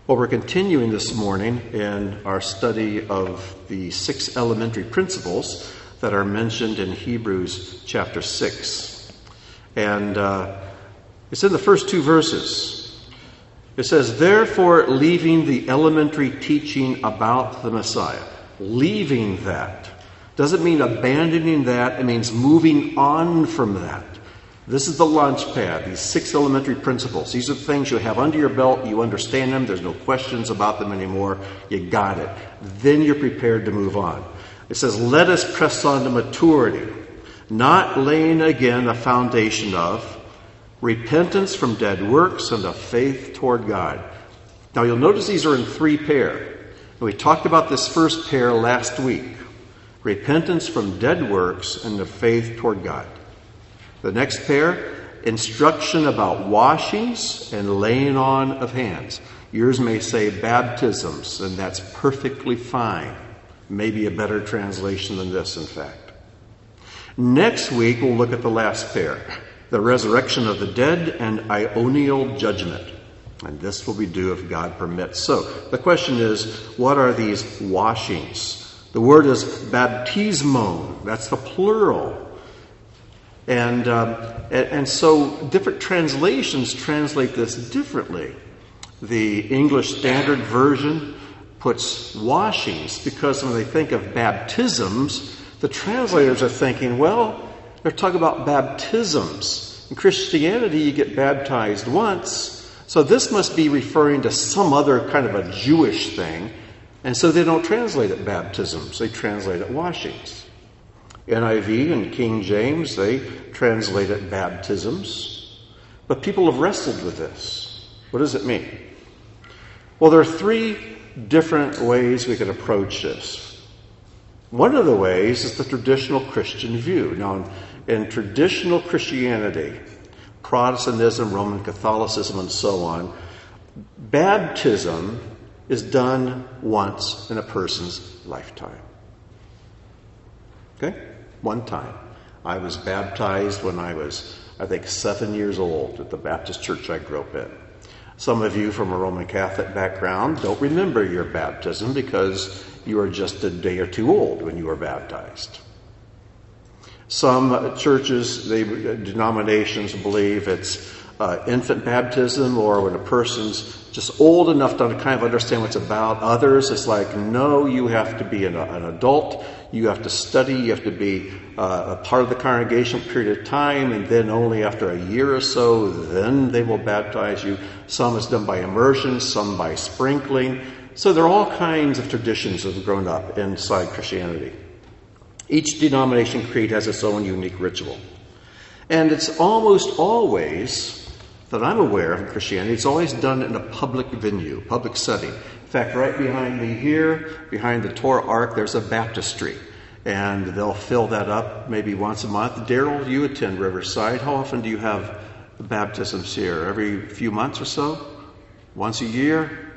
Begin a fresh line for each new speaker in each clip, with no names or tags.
Well, we're continuing this morning in our study of the 6 elementary principles that are mentioned in Hebrews chapter 6. And it's in the first 2 verses. It says, "Therefore, leaving the elementary teaching about the Messiah." Leaving that. Doesn't mean abandoning that. It means moving on from that. This is the launch pad, these 6 elementary principles. These are the things you have under your belt. You understand them. There's no questions about them anymore. You got it. Then you're prepared to move on. It says, "Let us press on to maturity, not laying again a foundation of repentance from dead works and of faith toward God." Now you'll notice these are in 3 pairs. And we talked about this first pair last week. Repentance from dead works and of faith toward God. The next pair, instruction about washings and laying on of hands. Yours may say baptisms, and that's perfectly fine. Maybe a better translation than this, in fact. Next week, we'll look at the last pair, the resurrection of the dead and Ionial judgment. And this will be due if God permits. So, the question is, what are these washings? The word is baptismon. That's the plural. And so different translations translate this differently. The English Standard Version puts washings because when they think of baptisms, the translators are thinking, well, they're talking about baptisms. In Christianity, you get baptized once, so this must be referring to some other kind of a Jewish thing, and so they don't translate it baptisms, they translate it washings. NIV and King James, they translate it baptisms. But people have wrestled with this. What does it mean? Well, there are 3 different ways we can approach this. One of the ways is the traditional Christian view. Now, in traditional Christianity, Protestantism, Roman Catholicism, and so on, baptism is done once in a person's lifetime. Okay? One time. I was baptized when I was, 7 years old at the Baptist church I grew up in. Some of you from a Roman Catholic background don't remember your baptism because you were just a day or 2 old when you were baptized. Some churches, denominations believe it's infant baptism, or when a person's just old enough to kind of understand what's about. Others, it's like, no, you have to be an adult, you have to study, you have to be a part of the congregation period of time, and then only after a year or so, then they will baptize you. Some is done by immersion, some by sprinkling. So there are all kinds of traditions that have grown up inside Christianity. Each denomination creed has its own unique ritual. And it's almost always, that I'm aware of in Christianity, it's always done in a public venue, public setting. In fact, right behind me here, behind the Torah Ark, there's a baptistry. And they'll fill that up maybe once a month. Daryl, you attend Riverside. How often do you have the baptisms here? Every few months or so? Once a year?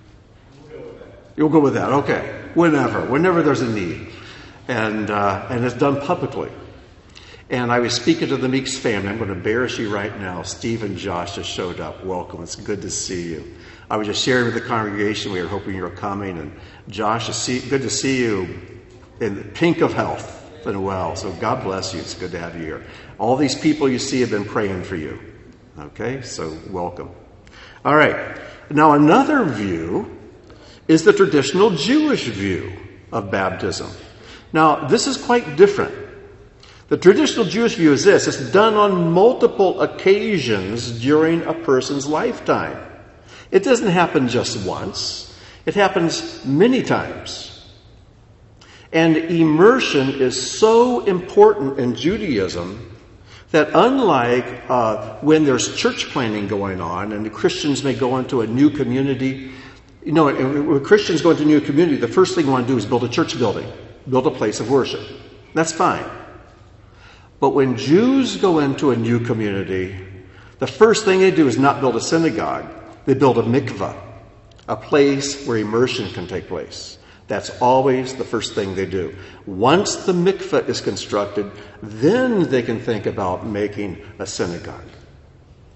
You'll go with that, okay. Whenever there's a need. And it's done publicly. And I was speaking to the Meeks family. I'm going to embarrass you right now. Steve and Josh just showed up. Welcome. It's good to see you. I was just sharing with the congregation. We were hoping you were coming. And Josh, good to see you in the pink of health and well. So God bless you. It's good to have you here. All these people you see have been praying for you. Okay? So welcome. All right. Now another view is the traditional Jewish view of baptism. Now this is quite different. The traditional Jewish view is this. It's done on multiple occasions during a person's lifetime. It doesn't happen just once. It happens many times. And immersion is so important in Judaism that unlike when there's church planning going on and the Christians may go into a new community, when Christians go into a new community, the first thing you want to do is build a church building, build a place of worship. That's fine. But when Jews go into a new community, the first thing they do is not build a synagogue. They build a mikveh, a place where immersion can take place. That's always the first thing they do. Once the mikveh is constructed, then they can think about making a synagogue.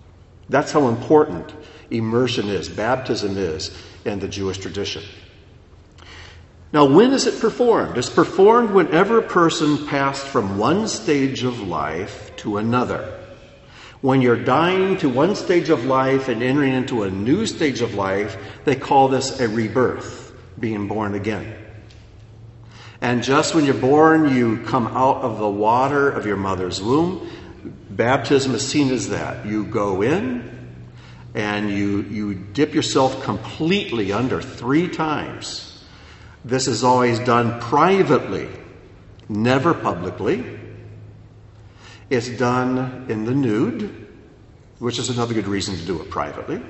That's how important immersion is, baptism is, in the Jewish tradition. Now, when is it performed? It's performed whenever a person passed from one stage of life to another. When you're dying to one stage of life and entering into a new stage of life, they call this a rebirth, being born again. And just when you're born, you come out of the water of your mother's womb. Baptism is seen as that. You go in and you dip yourself completely under 3 times. This is always done privately, never publicly. It's done in the nude, which is another good reason to do it privately.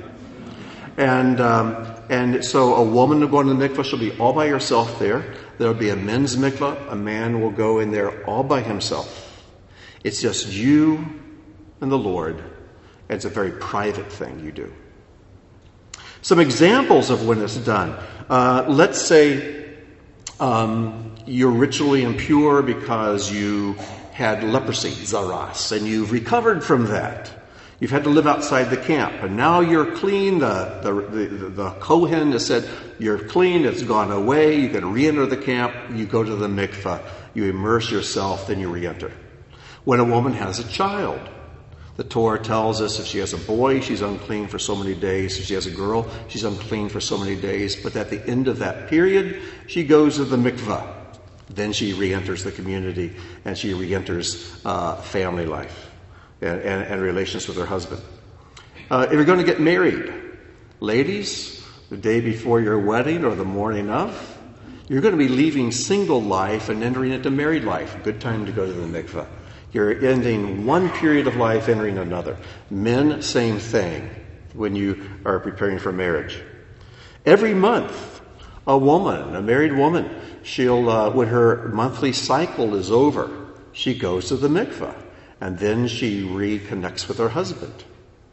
And so a woman will go into the mikvah. She'll be all by herself there. There'll be a men's mikvah. A man will go in there all by himself. It's just you and the Lord. It's a very private thing you do. Some examples of when it's done. Let's say you're ritually impure because you had leprosy, zaras, and you've recovered from that. You've had to live outside the camp, and now you're clean. The Kohen has said, you're clean, it's gone away, you can re-enter the camp, you go to the mikvah, you immerse yourself, then you re-enter. When a woman has a child, the Torah tells us if she has a boy, she's unclean for so many days. If she has a girl, she's unclean for so many days. But at the end of that period, she goes to the mikvah. Then she re-enters the community, and she re-enters family life and relations with her husband. If you're going to get married, ladies, the day before your wedding or the morning of, you're going to be leaving single life and entering into married life. Good time to go to the mikvah. You're ending one period of life, entering another. Men, same thing when you are preparing for marriage. Every month, a married woman, she'll, when her monthly cycle is over, she goes to the mikvah, and then she reconnects with her husband.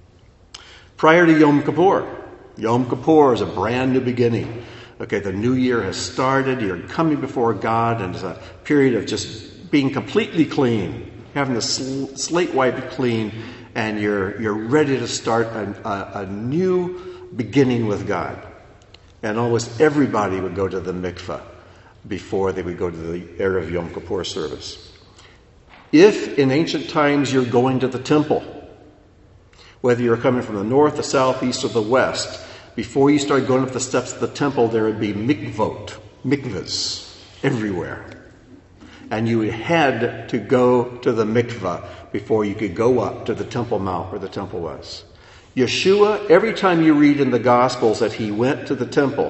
Prior to Yom Kippur is a brand new beginning. Okay, the new year has started, you're coming before God, and it's a period of just being completely clean, having the slate wiped clean, and you're ready to start a new beginning with God. And almost everybody would go to the mikvah before they would go to the Erev Yom Kippur service. If in ancient times you're going to the temple, whether you're coming from the north, the south, east, or the west, before you start going up the steps of the temple, there would be mikvahs everywhere. And you had to go to the mikvah before you could go up to the Temple Mount where the temple was. Yeshua, every time you read in the Gospels that he went to the temple,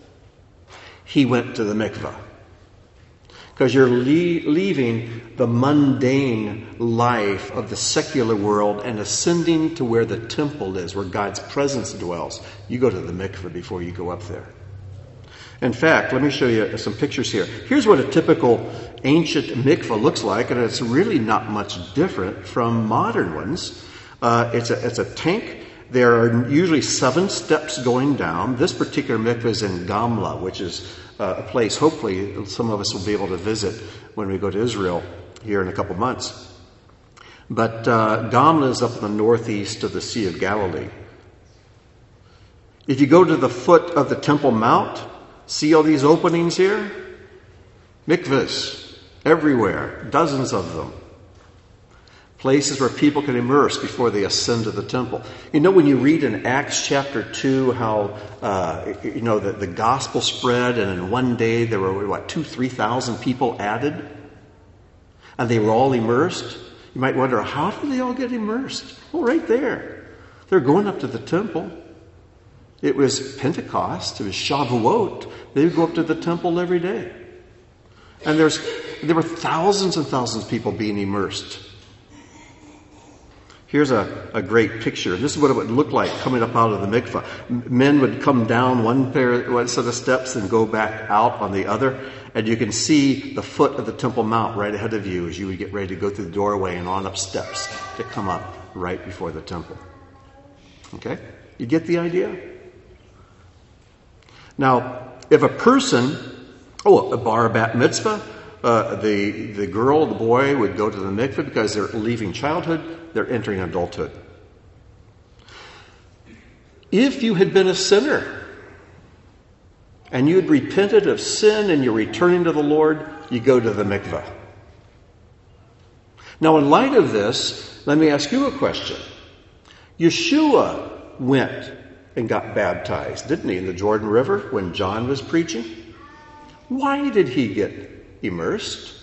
he went to the mikvah. Because you're leaving the mundane life of the secular world and ascending to where the temple is, where God's presence dwells. You go to the mikvah before you go up there. In fact, let me show you some pictures here. Here's what a typical ancient mikvah looks like, and it's really not much different from modern ones. It's a tank. There are usually 7 steps going down. This particular mikvah is in Gamla, which is a place hopefully some of us will be able to visit when we go to Israel here in a couple months. But Gamla is up in the northeast of the Sea of Galilee. If you go to the foot of the Temple Mount, see all these openings here? Mikvahs everywhere, dozens of them. Places where people can immerse before they ascend to the temple. You know, when you read in Acts chapter 2 how, the gospel spread, and in one day there were, 2,000-3,000 people added? And they were all immersed? You might wonder, how did they all get immersed? Well, right there. They're going up to the temple. It was Pentecost. It was Shavuot. They would go up to the temple every day. And there were thousands and thousands of people being immersed. Here's a great picture. This is what it would look like coming up out of the mikvah. Men would come down one set of steps and go back out on the other. And you can see the foot of the Temple Mount right ahead of you as you would get ready to go through the doorway and on up steps to come up right before the temple. Okay? You get the idea? Now, if a person, a bar bat mitzvah, the girl, the boy would go to the mikveh because they're leaving childhood, they're entering adulthood. If you had been a sinner and you had repented of sin and you're returning to the Lord, you go to the mikveh. Now, in light of this, let me ask you a question. Yeshua went and got baptized, didn't he, in the Jordan River when John was preaching? Why did he get immersed?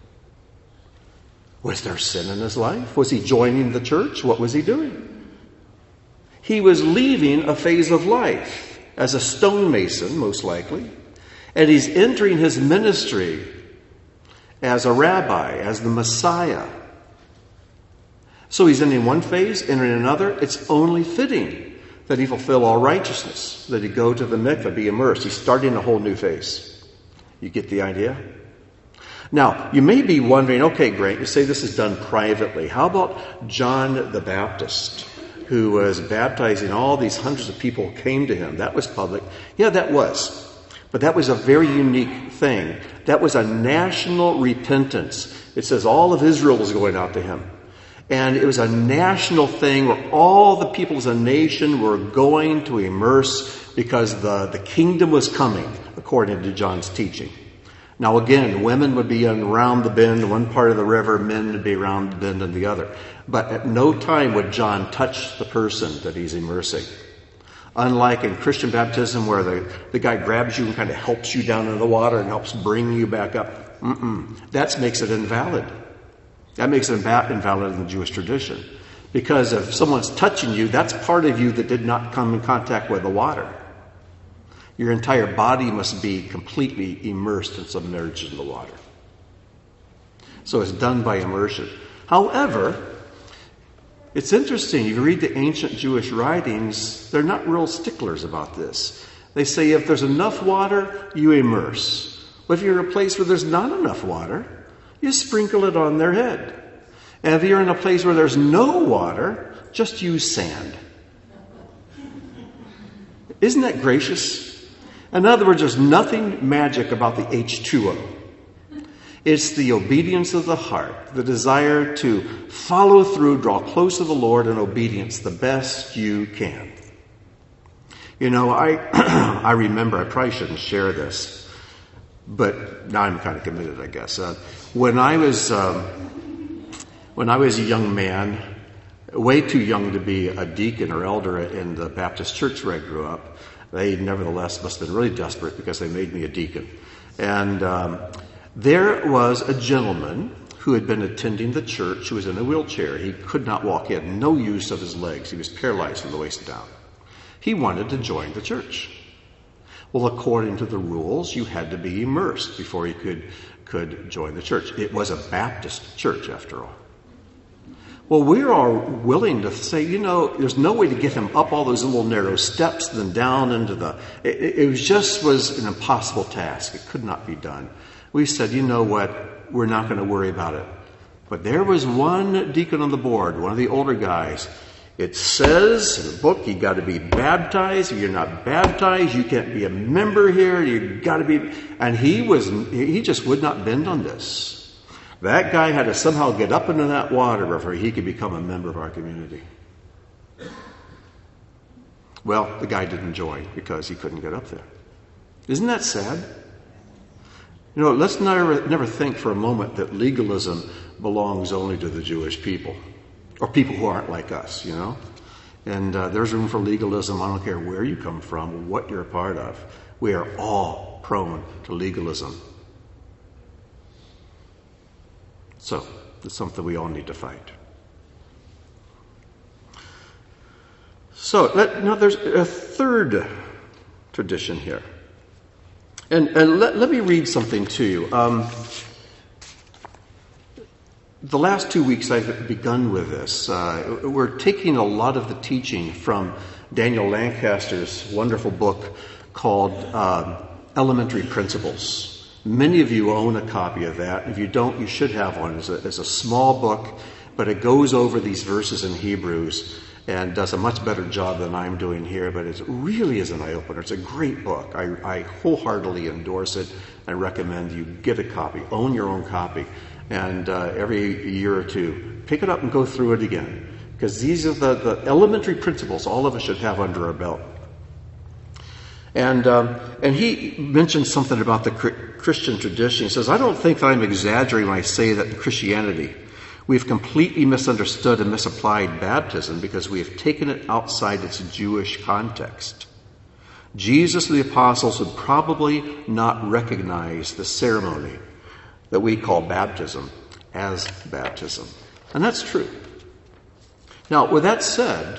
Was there sin in his life? Was he joining the church? What was he doing? He was leaving a phase of life as a stonemason, most likely, and he's entering his ministry as a rabbi, as the Messiah. So he's ending one phase, entering another. It's only fitting that he fulfill all righteousness, that he go to the mikveh, be immersed. He's starting a whole new phase. You get the idea? Now, you may be wondering, okay, great, you say this is done privately. How about John the Baptist, who was baptizing all these hundreds of people who came to him? That was public. Yeah, that was. But that was a very unique thing. That was a national repentance. It says all of Israel was going out to him. And it was a national thing where all the people as a nation were going to immerse because the kingdom was coming, according to John's teaching. Now again, women would be around the bend in one part of the river, men would be around the bend in the other. But at no time would John touch the person that he's immersing. Unlike in Christian baptism where the guy grabs you and kind of helps you down in the water and helps bring you back up. That makes it invalid. That makes it invalid in the Jewish tradition. Because if someone's touching you, that's part of you that did not come in contact with the water. Your entire body must be completely immersed and submerged in the water. So it's done by immersion. However, it's interesting. If you read the ancient Jewish writings, they're not real sticklers about this. They say if there's enough water, you immerse. But if you're in a place where there's not enough water, you sprinkle it on their head. And if you're in a place where there's no water, just use sand. Isn't that gracious? In other words, there's nothing magic about the H2O. It's the obedience of the heart, the desire to follow through, draw close to the Lord in obedience the best you can. You know, I remember, I probably shouldn't share this, but now I'm kind of committed, I guess. When I was a young man, way too young to be a deacon or elder in the Baptist church where I grew up, they nevertheless must have been really desperate because they made me a deacon. And there was a gentleman who had been attending the church who was in a wheelchair. He could not walk. He had no use of his legs. He was paralyzed from the waist down. He wanted to join the church. Well, according to the rules, you had to be immersed before you could join the church. It was a Baptist church, after all. Well, we are willing to say, you know, there's no way to get him up all those little narrow steps, then down into the... It was an impossible task. It could not be done. We said, you know what, we're not going to worry about it. But there was one deacon on the board, one of the older guys. It says in the book, you got to be baptized. If you're not baptized, you can't be a member here. You got to be... And he just would not bend on this. That guy had to somehow get up into that water before he could become a member of our community. Well, the guy didn't join because he couldn't get up there. Isn't that sad? You know, let's never think for a moment that legalism belongs only to the Jewish people or people who aren't like us, you know. And there's room for legalism. I don't care where you come from, what you're a part of. We are all prone to legalism. So, it's something we all need to fight. So, now there's a third tradition here. And let me read something to you. The last 2 weeks I've begun with this. We're taking a lot of the teaching from Daniel Lancaster's wonderful book called Elementary Principles. Many of you own a copy of that. If you don't, you should have one. It's a small book, but it goes over these verses in Hebrews and does a much better job than I'm doing here, but it really is an eye-opener. It's a great book. I wholeheartedly endorse it and recommend you get a copy. Own your own copy. And every year or two, pick it up and go through it again. Because these are the elementary principles all of us should have under our belt. And he mentioned something about the Christian tradition. He says, I don't think that I'm exaggerating when I say that in Christianity we've completely misunderstood and misapplied baptism because we have taken it outside its Jewish context. Jesus and the apostles would probably not recognize the ceremony that we call baptism as baptism. And that's true. Now, with that said,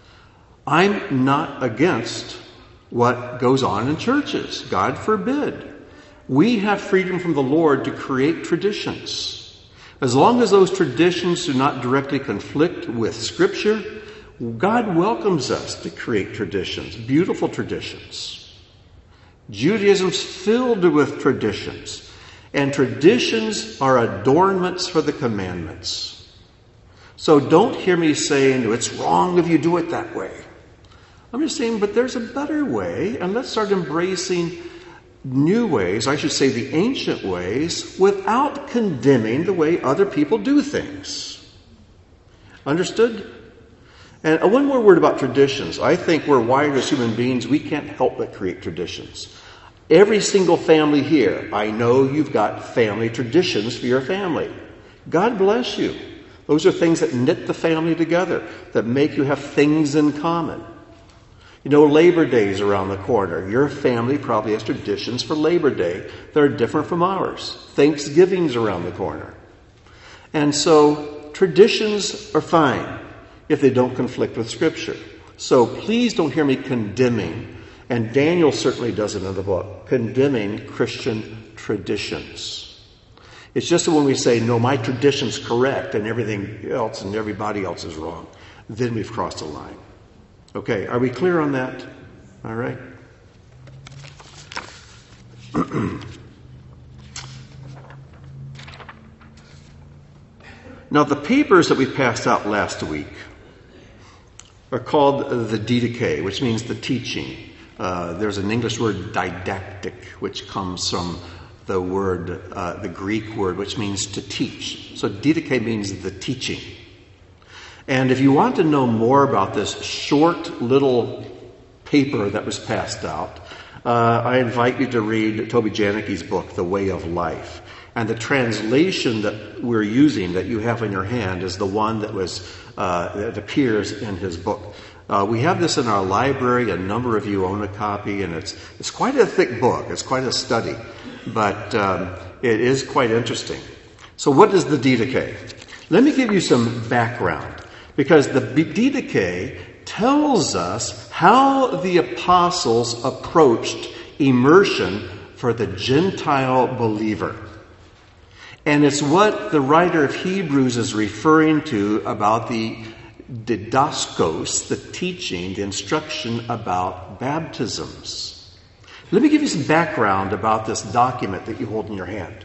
I'm not against what goes on in churches. God forbid. We have freedom from the Lord to create traditions. As long as those traditions do not directly conflict with Scripture, God welcomes us to create traditions, beautiful traditions. Judaism's filled with traditions, and traditions are adornments for the commandments. So don't hear me saying, it's wrong if you do it that way. I'm just saying, but there's a better way, and let's start embracing new ways, I should say the ancient ways, without condemning the way other people do things. Understood? And one more word about traditions. I think we're wired as human beings, we can't help but create traditions. Every single family here, I know you've got family traditions for your family. God bless you. Those are things that knit the family together, that make you have things in common. You know, Labor Day is around the corner. Your family probably has traditions for Labor Day that are different from ours. Thanksgiving's around the corner. And so traditions are fine if they don't conflict with Scripture. So please don't hear me condemning, and Daniel certainly does it in the book, condemning Christian traditions. It's just that when we say, no, my tradition's correct and everything else and everybody else is wrong, then we've crossed a line. Okay, are we clear on that? All right. Now, the papers that we passed out last week are called the Didache, which means the teaching. There's an English word, didactic, which comes from the word, the Greek word, which means to teach. So Didache means the teaching. And if you want to know more about this short little paper that was passed out, I invite you to read Toby Janicki's book, The Way of Life. And the translation that we're using, that you have in your hand, is the one that appears in his book. We have this in our library. A number of you own a copy, and it's quite a thick book. It's quite a study, but it is quite interesting. So what is the Didache? Let me give you some background, because the Didache tells us how the apostles approached immersion for the Gentile believer. And it's what the writer of Hebrews is referring to about the didaskos, the teaching, the instruction about baptisms. Let me give you some background about this document that you hold in your hand.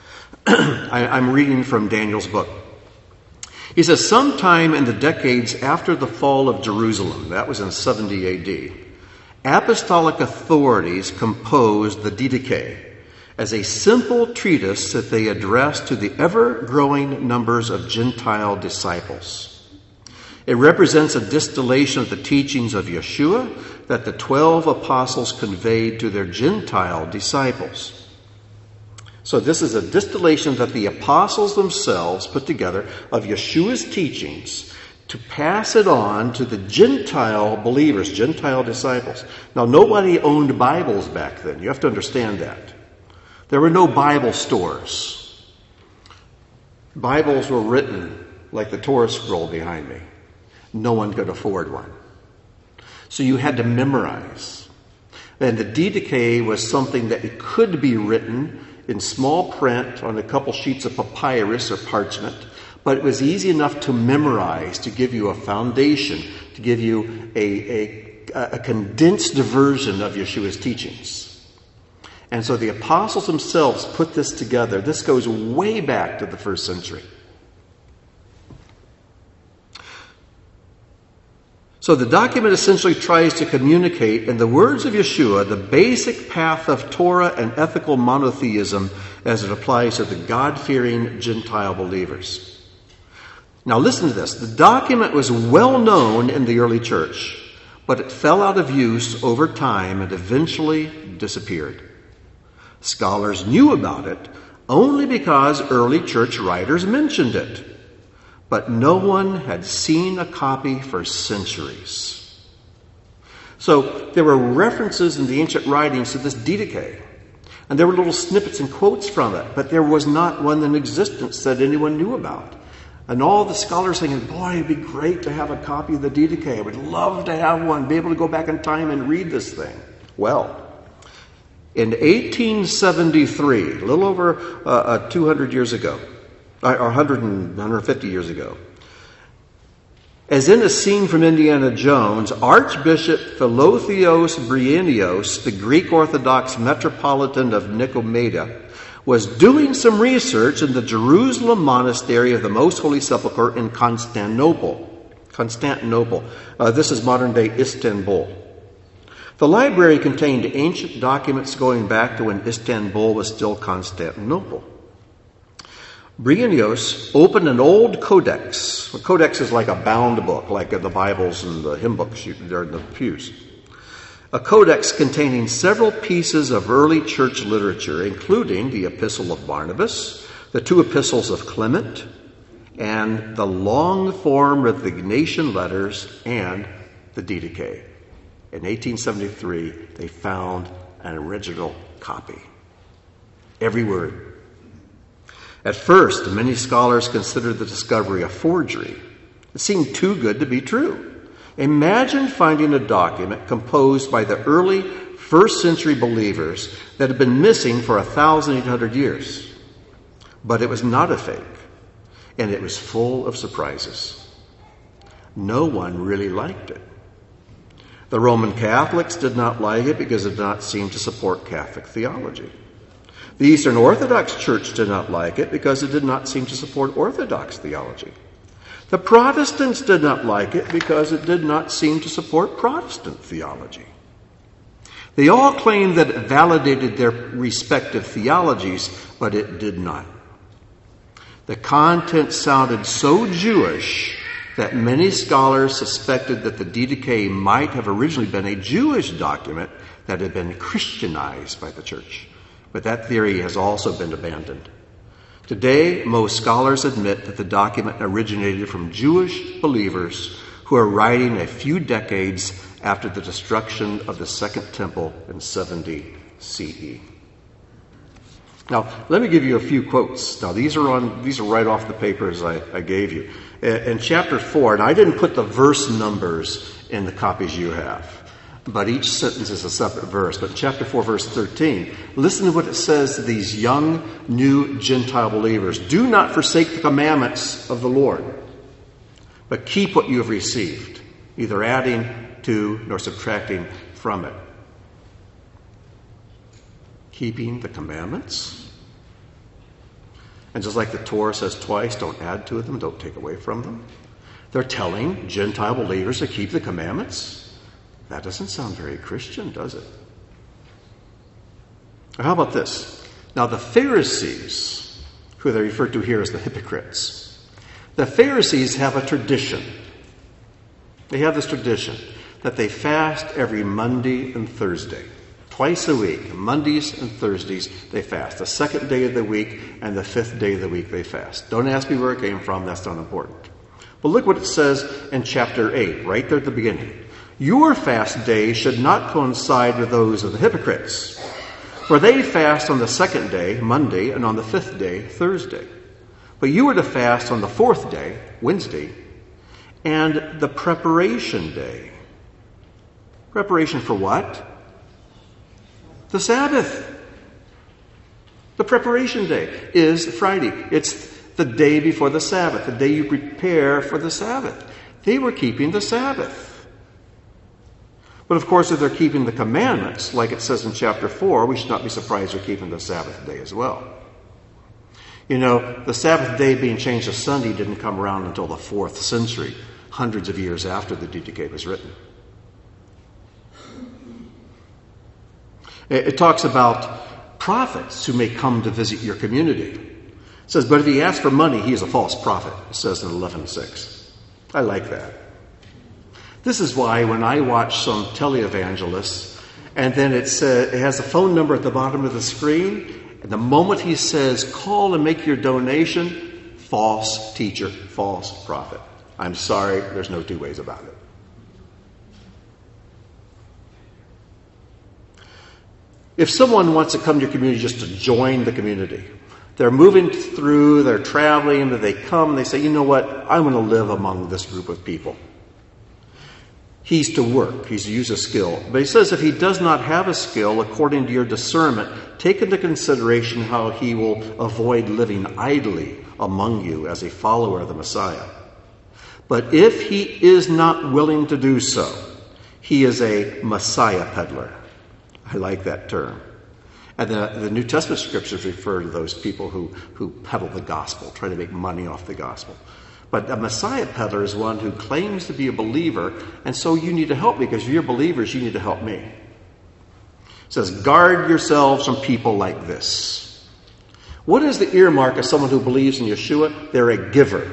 I'm reading from Daniel's book. He says, sometime in the decades after the fall of Jerusalem, that was in 70 AD, apostolic authorities composed the Didache as a simple treatise that they addressed to the ever-growing numbers of Gentile disciples. It represents a distillation of the teachings of Yeshua that the 12 apostles conveyed to their Gentile disciples. So this is a distillation that the apostles themselves put together of Yeshua's teachings to pass it on to the Gentile believers, Gentile disciples. Now, nobody owned Bibles back then. You have to understand that. There were no Bible stores. Bibles were written like the Torah scroll behind me. No one could afford one. So you had to memorize. And the Didache was something that it could be written in small print on a couple sheets of papyrus or parchment, but it was easy enough to memorize, to give you a foundation, to give you a condensed version of Yeshua's teachings. And so the apostles themselves put this together. This goes way back to the first century. So the document essentially tries to communicate, in the words of Yeshua, the basic path of Torah and ethical monotheism as it applies to the God-fearing Gentile believers. Now listen to this. The document was well known in the early church, but it fell out of use over time and eventually disappeared. Scholars knew about it only because early church writers mentioned it, but no one had seen a copy for centuries. So there were references in the ancient writings to this Didache, and there were little snippets and quotes from it, but there was not one in existence that anyone knew about. And all the scholars thinking, boy, it'd be great to have a copy of the Didache. I would love to have one, be able to go back in time and read this thing. Well, in 1873, a little over 200 years ago, or 150 years ago, as in a scene from Indiana Jones, Archbishop Philotheos Bryennios, the Greek Orthodox Metropolitan of Nicomedia, was doing some research in the Jerusalem monastery of the Most Holy Sepulchre in Constantinople. This is modern-day Istanbul. The library contained ancient documents going back to when Istanbul was still Constantinople. Bryennios opened an old codex. A codex is like a bound book, like the Bibles and the hymn books there in the pews. A codex containing several pieces of early church literature, including the Epistle of Barnabas, the two epistles of Clement, and the long-form resignation letters and the Didache. In 1873, they found an original copy. Every word. At first, many scholars considered the discovery a forgery. It seemed too good to be true. Imagine finding a document composed by the early first century believers that had been missing for 1,800 years. But it was not a fake, and it was full of surprises. No one really liked it. The Roman Catholics did not like it because it did not seem to support Catholic theology. The Eastern Orthodox Church did not like it because it did not seem to support Orthodox theology. The Protestants did not like it because it did not seem to support Protestant theology. They all claimed that it validated their respective theologies, but it did not. The content sounded so Jewish that many scholars suspected that the Didache might have originally been a Jewish document that had been Christianized by the church. But that theory has also been abandoned. Today, most scholars admit that the document originated from Jewish believers who are writing a few decades after the destruction of the Second Temple in 70 CE. Now, let me give you a few quotes. Now, these are right off the papers I gave you. In chapter 4, and I didn't put the verse numbers in the copies you have, but each sentence is a separate verse. But in chapter 4, verse 13, listen to what it says to these young, new Gentile believers. Do not forsake the commandments of the Lord, but keep what you have received, neither adding to nor subtracting from it. Keeping the commandments. And just like the Torah says twice, don't add to them, don't take away from them. They're telling Gentile believers to keep the commandments. That doesn't sound very Christian, does it? Or how about this? Now, the Pharisees, who they refer to here as the hypocrites, the Pharisees have a tradition. They have this tradition that they fast every Monday and Thursday. Twice a week, Mondays and Thursdays, they fast. The second day of the week and the fifth day of the week they fast. Don't ask me where it came from, that's not important. But look what it says in chapter 8, right there at the beginning. Your fast days should not coincide with those of the hypocrites, for they fast on the second day, Monday, and on the fifth day, Thursday. But you are to fast on the fourth day, Wednesday, and the preparation day. Preparation for what? The Sabbath. The preparation day is Friday. It's the day before the Sabbath, the day you prepare for the Sabbath. They were keeping the Sabbath. But of course, if they're keeping the commandments, like it says in chapter 4, we should not be surprised they're keeping the Sabbath day as well. You know, the Sabbath day being changed to Sunday didn't come around until the 4th century, hundreds of years after the Didache was written. It talks about prophets who may come to visit your community. It says, but if he asks for money, he is a false prophet. It says in 11:6. I like that. This is why when I watch some televangelists, and then it has a phone number at the bottom of the screen, and the moment he says, call and make your donation, false teacher, false prophet. I'm sorry, there's no two ways about it. If someone wants to come to your community just to join the community, they're moving through, they're traveling, but they come and they say, you know what, I want to live among this group of people. He's to work, he's to use a skill. But he says if he does not have a skill, according to your discernment, take into consideration how he will avoid living idly among you as a follower of the Messiah. But if he is not willing to do so, he is a Messiah peddler. I like that term. And the New Testament scriptures refer to those people who peddle the gospel, try to make money off the gospel. But a Messiah peddler is one who claims to be a believer, and so you need to help me, because if you're believers, you need to help me. It says, guard yourselves from people like this. What is the earmark of someone who believes in Yeshua? They're a giver.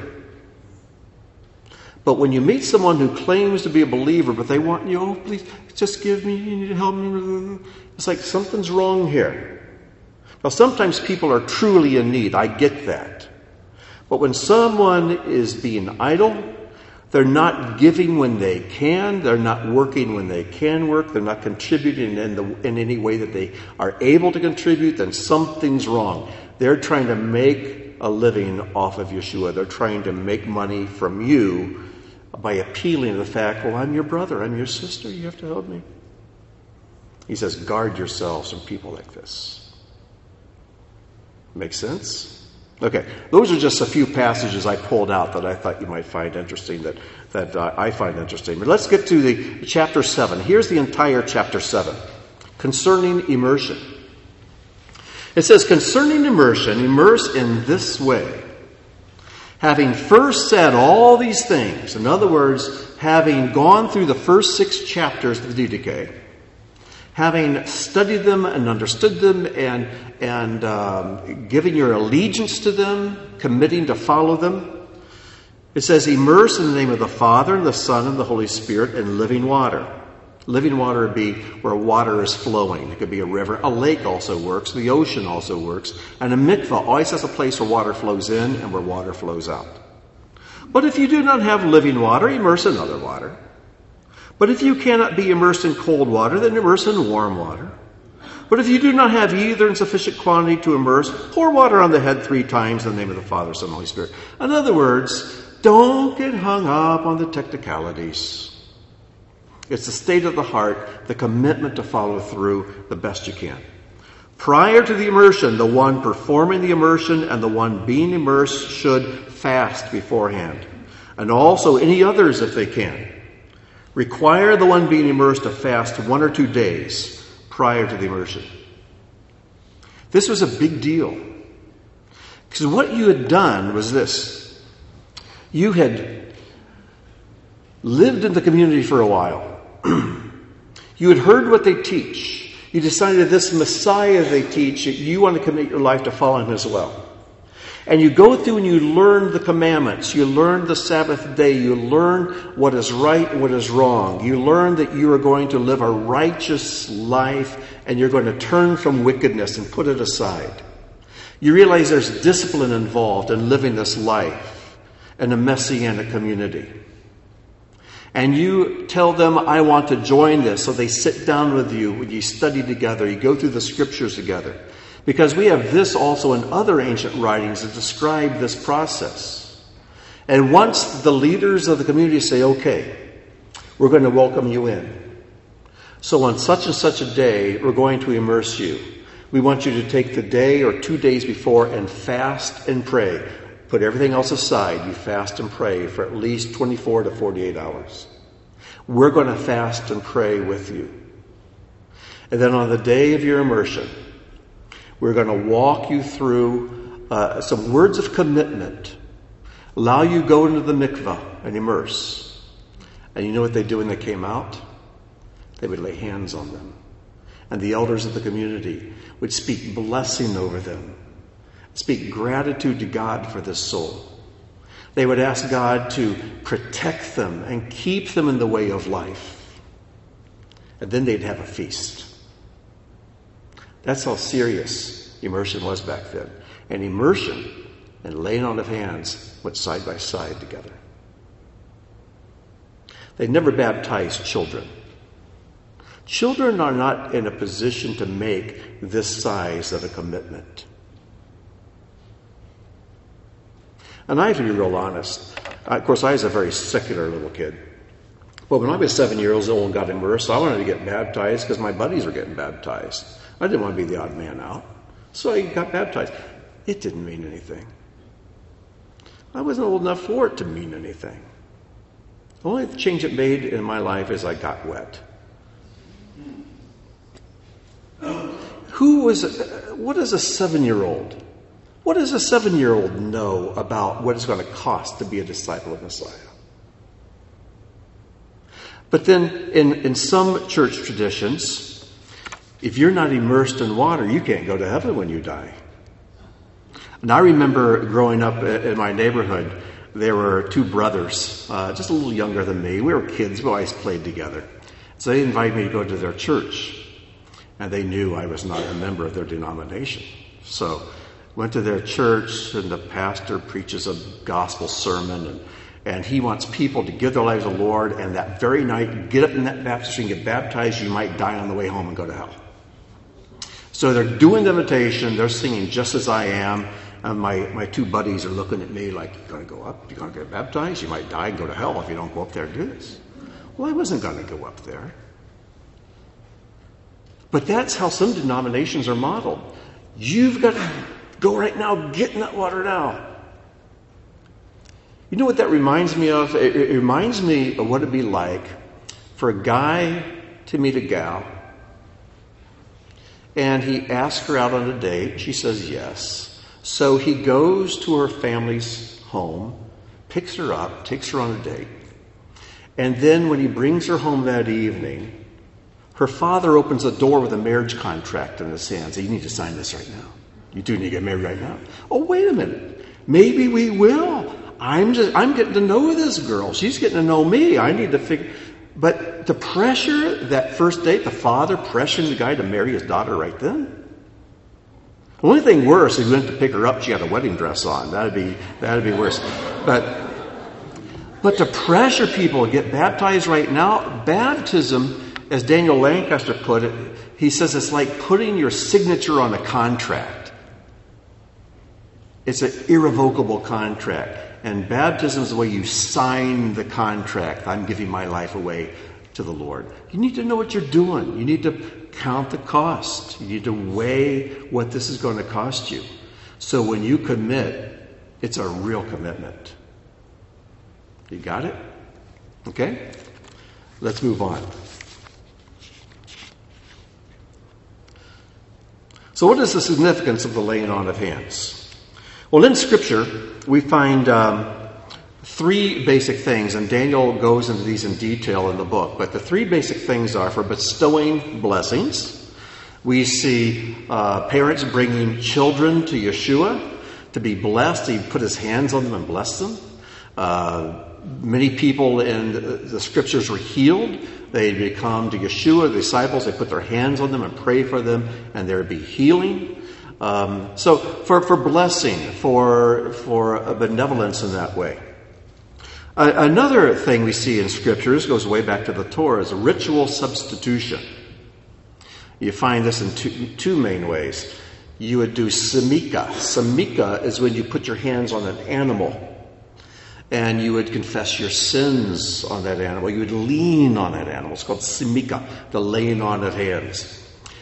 But when you meet someone who claims to be a believer, but they want you, oh, please, just give me, you need to help me. It's like something's wrong here. Now, sometimes people are truly in need. I get that. But when someone is being idle, they're not giving when they can, they're not working when they can work, they're not contributing in any way that they are able to contribute, then something's wrong. They're trying to make a living off of Yeshua. They're trying to make money from you by appealing to the fact, well, I'm your brother, I'm your sister, you have to help me. He says, guard yourselves from people like this. Make sense? Okay, those are just a few passages I pulled out that I thought you might find interesting, that I find interesting. But let's get to the chapter 7. Here's the entire chapter 7, concerning immersion. It says, concerning immersion, immerse in this way, having first said all these things. In other words, having gone through the first 6 chapters of the Didache, having studied them and understood them and giving your allegiance to them, committing to follow them. It says, immerse in the name of the Father and the Son and the Holy Spirit in living water. Living water would be where water is flowing. It could be a river. A lake also works. The ocean also works. And a mikvah always has a place where water flows in and where water flows out. But if you do not have living water, immerse in other water. But if you cannot be immersed in cold water, then immerse in warm water. But if you do not have either in sufficient quantity to immerse, pour water on the head 3 times in the name of the Father, Son, and Holy Spirit. In other words, don't get hung up on the technicalities. It's the state of the heart, the commitment to follow through the best you can. Prior to the immersion, the one performing the immersion and the one being immersed should fast beforehand, and also any others if they can. Require the one being immersed to fast 1 or 2 days prior to the immersion. This was a big deal. Because what you had done was this. You had lived in the community for a while. You had heard what they teach. You decided this Messiah they teach, you want to commit your life to follow him as well. And you go through and you learn the commandments. You learn the Sabbath day. You learn what is right and what is wrong. You learn that you are going to live a righteous life and you're going to turn from wickedness and put it aside. You realize there's discipline involved in living this life in a Messianic community. And you tell them, I want to join this. So they sit down with you. You study together. You go through the scriptures together. Because we have this also in other ancient writings that describe this process. And once the leaders of the community say, okay, we're going to welcome you in. So on such and such a day, we're going to immerse you. We want you to take the day or 2 days before and fast and pray. Put everything else aside. You fast and pray for at least 24 to 48 hours. We're going to fast and pray with you. And then on the day of your immersion, we're going to walk you through some words of commitment. Allow you to go into the mikvah and immerse. And you know what they do when they came out? They would lay hands on them. And the elders of the community would speak blessing over them. speak gratitude to God for this soul. They would ask God to protect them and keep them in the way of life. And then they'd have a feast. That's how serious immersion was back then. And immersion and laying on of hands went side by side together. They never baptized children. Children are not in a position to make this size of a commitment. And I have to be real honest. Of course, I was a very secular little kid. But when I was 7 years old and got immersed, I wanted to get baptized because my buddies were getting baptized. I didn't want to be the odd man out. So I got baptized. It didn't mean anything. I wasn't old enough for it to mean anything. The only change it made in my life is I got wet. What is a 7-year-old? What does a 7-year-old know about what it's going to cost to be a disciple of Messiah? But then in some church traditions, if you're not immersed in water, you can't go to heaven when you die. And I remember growing up in my neighborhood, there were two brothers, just a little younger than me. We were kids, we always played together. So they invited me to go to their church. And they knew I was not a member of their denomination. So went to their church, and the pastor preaches a gospel sermon, and he wants people to give their lives to the Lord, and that very night, get up in that baptistry and get baptized. You might die on the way home and go to hell. So they're doing the invitation. They're singing Just As I Am. And my two buddies are looking at me like, you're going to go up? You're going to get baptized? You might die and go to hell if you don't go up there and do this. Well, I wasn't going to go up there. But that's how some denominations are modeled. You've got to go right now, get in that water now. You know what that reminds me of? It reminds me of what it'd be like for a guy to meet a gal, and he asks her out on a date. She says yes. So he goes to her family's home, picks her up, takes her on a date. And then when he brings her home that evening, her father opens the door with a marriage contract in his hand. So you need to sign this right now. You do need to get married right now. Oh, wait a minute. Maybe we will. I'm getting to know this girl. She's getting to know me. I need to figure. But the pressure, that first date, the father pressuring the guy to marry his daughter right then. The only thing worse, if he went to pick her up, she had a wedding dress on. That'd be worse. But to pressure people to get baptized right now, baptism, as Daniel Lancaster put it, he says it's like putting your signature on a contract. It's an irrevocable contract. And baptism is the way you sign the contract. I'm giving my life away to the Lord. You need to know what you're doing. You need to count the cost. You need to weigh what this is going to cost you. So when you commit, it's a real commitment. You got it? Okay? Let's move on. So what is the significance of the laying on of hands? Well, in Scripture, we find three basic things, and Daniel goes into these in detail in the book. But the three basic things are for bestowing blessings. We see parents bringing children to Yeshua to be blessed. He put his hands on them and blessed them. Many people in the Scriptures were healed. They come to Yeshua, the disciples, they put their hands on them and pray for them, and there would be healing. So for blessing, for a benevolence in that way. Another thing we see in Scriptures goes way back to the Torah is ritual substitution. You find this in two main ways. You would do samika. Samika is when you put your hands on an animal. And you would confess your sins on that animal. You would lean on that animal. It's called samika, the laying on of hands.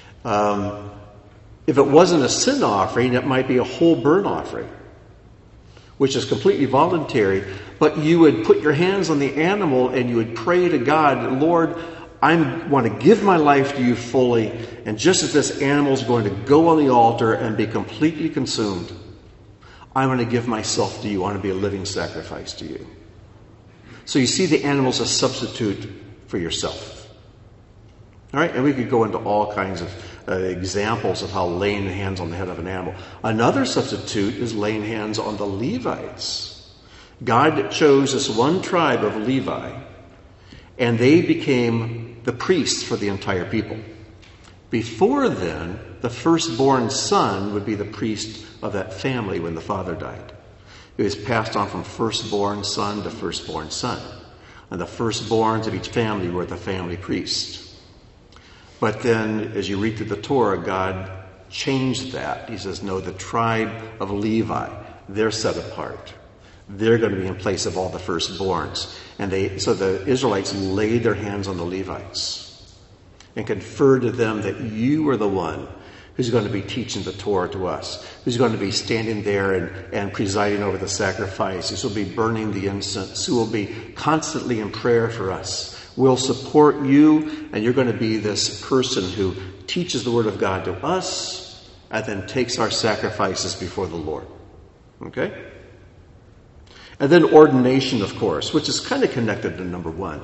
If it wasn't a sin offering, it might be a whole burnt offering, which is completely voluntary. But you would put your hands on the animal and you would pray to God, Lord, I want to give my life to you fully. And just as this animal is going to go on the altar and be completely consumed, I want to give myself to you. I want to be a living sacrifice to you. So you see the animal as a substitute for yourself. All right, and we could go into all kinds of examples of how laying hands on the head of an animal. Another substitute is laying hands on the Levites. God chose this one tribe of Levi, and they became the priests for the entire people. Before then, the firstborn son would be the priest of that family when the father died. It was passed on from firstborn son to firstborn son. And the firstborns of each family were the family priest. But then, as you read through the Torah, God changed that. He says, no, the tribe of Levi, they're set apart. They're going to be in place of all the firstborns. And so the Israelites laid their hands on the Levites and conferred to them that you are the one who's going to be teaching the Torah to us, who's going to be standing there and presiding over the sacrifices, who will be burning the incense, who will be constantly in prayer for us. We'll support you, and you're going to be this person who teaches the Word of God to us and then takes our sacrifices before the Lord. Okay? And then ordination, of course, which is kind of connected to number one.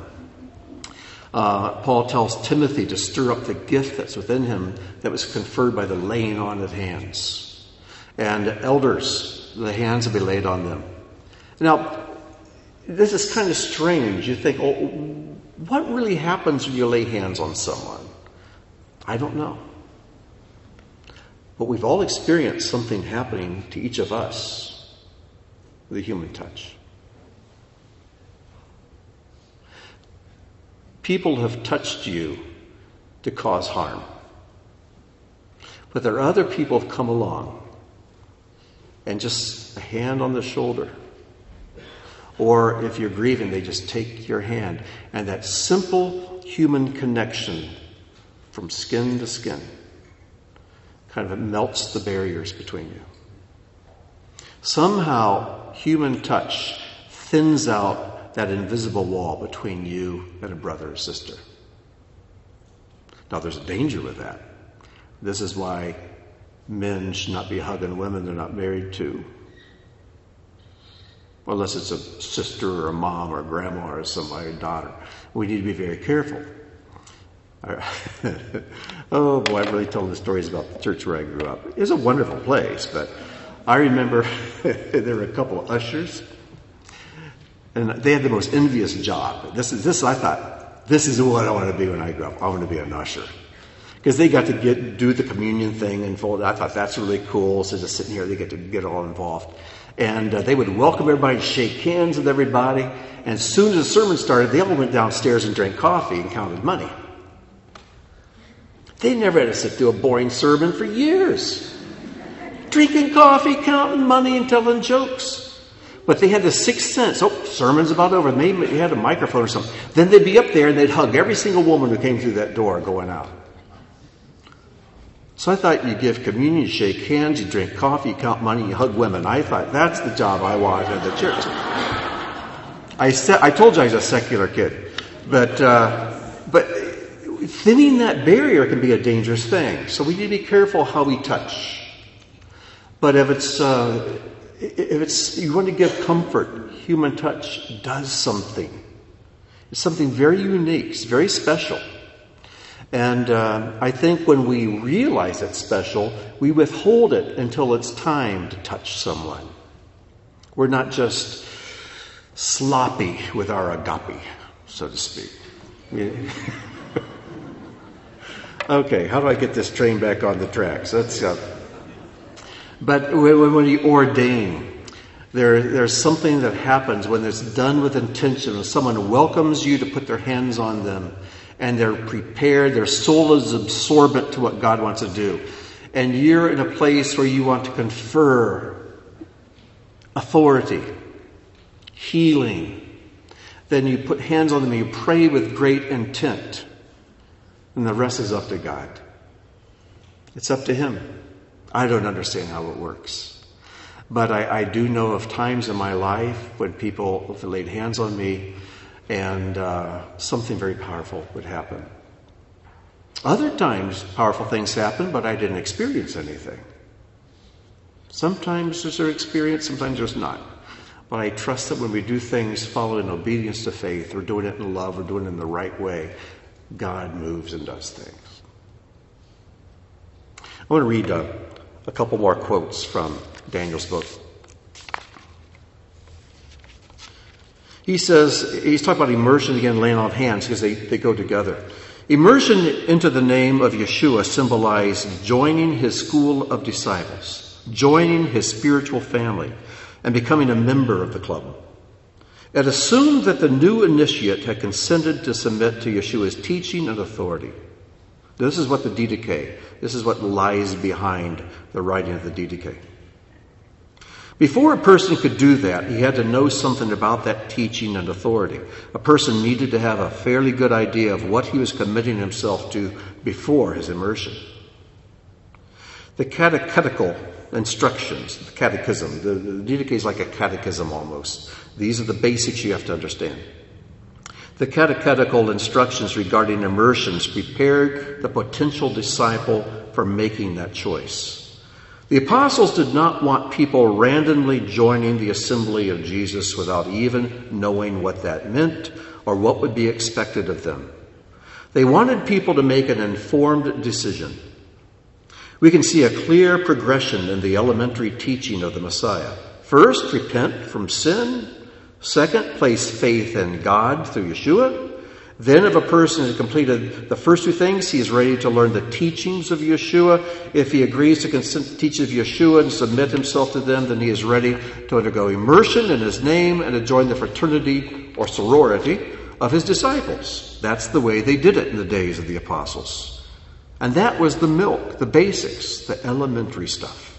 Paul tells Timothy to stir up the gift that's within him that was conferred by the laying on of hands. And elders, the hands will be laid on them. Now, this is kind of strange. You think, oh, what really happens when you lay hands on someone? I don't know. But we've all experienced something happening to each of us with a human touch. People have touched you to cause harm. But there are other people who have come along and just a hand on the shoulder. Or if you're grieving, they just take your hand. And that simple human connection from skin to skin kind of melts the barriers between you. Somehow, human touch thins out that invisible wall between you and a brother or sister. Now, there's a danger with that. This is why men should not be hugging women they're not married to. Unless it's a sister or a mom or a grandma or somebody, a daughter. We need to be very careful. Oh boy, I've really told the stories about the church where I grew up. It was a wonderful place, but I remember there were a couple of ushers, and they had the most envious job. This I thought, this is what I want to be when I grow up. I want to be an usher. Because they got to do the communion thing and fold. I thought that's really cool. So just sitting here, they get to get all involved. And they would welcome everybody and shake hands with everybody. And as soon as the sermon started, they all went downstairs and drank coffee and counted money. They never had to sit through a boring sermon for years. Drinking coffee, counting money, and telling jokes. But they had the sixth sense. Oh, sermon's about over. Maybe they had a microphone or something. Then they'd be up there and they'd hug every single woman who came through that door going out. So I thought you give communion, you shake hands, you drink coffee, you count money, you hug women. I thought that's the job I wanted in the church. I told you I was a secular kid, but thinning that barrier can be a dangerous thing. So we need to be careful how we touch. But if it's you want to give comfort, human touch does something. It's something very unique. It's very special. And I think when we realize it's special, we withhold it until it's time to touch someone. We're not just sloppy with our agape, so to speak. Okay, how do I get this train back on the tracks? But when we ordain, there's something that happens when it's done with intention. When someone welcomes you to put their hands on them, and they're prepared, their soul is absorbent to what God wants to do. And you're in a place where you want to confer authority, healing. Then you put hands on them and you pray with great intent. And the rest is up to God. It's up to Him. I don't understand how it works. But I do know of times in my life when people have laid hands on me and something very powerful would happen. Other times, powerful things happen, but I didn't experience anything. Sometimes there's an experience, sometimes there's not. But I trust that when we do things followed in obedience to faith, we're doing it in love, we're doing it in the right way, God moves and does things. I want to read a couple more quotes from Daniel's book. He says, he's talking about immersion again, laying on of hands, because they go together. Immersion into the name of Yeshua symbolized joining his school of disciples, joining his spiritual family, and becoming a member of the club. It assumed that the new initiate had consented to submit to Yeshua's teaching and authority. This is what the Didache, this is what lies behind the writing of the Didache. Before a person could do that, he had to know something about that teaching and authority. A person needed to have a fairly good idea of what he was committing himself to before his immersion. The catechetical instructions, the catechism, the Didache is like a catechism almost. These are the basics you have to understand. The catechetical instructions regarding immersions prepared the potential disciple for making that choice. The apostles did not want people randomly joining the assembly of Jesus without even knowing what that meant or what would be expected of them. They wanted people to make an informed decision. We can see a clear progression in the elementary teaching of the Messiah. First, repent from sin. Second, place faith in God through Yeshua. Then, if a person has completed the first two things, he is ready to learn the teachings of Yeshua. If he agrees to consent to teach of Yeshua and submit himself to them, then he is ready to undergo immersion in his name and to join the fraternity or sorority of his disciples. That's the way they did it in the days of the apostles. And that was the milk, the basics, the elementary stuff.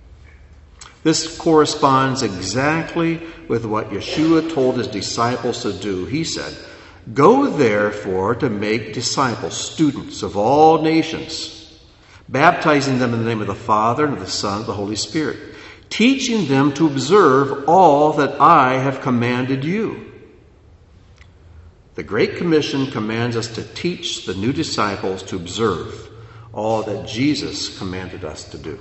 This corresponds exactly with what Yeshua told his disciples to do. He said, "Go therefore to make disciples, students of all nations, baptizing them in the name of the Father and of the Son and of the Holy Spirit, teaching them to observe all that I have commanded you." The Great Commission commands us to teach the new disciples to observe all that Jesus commanded us to do.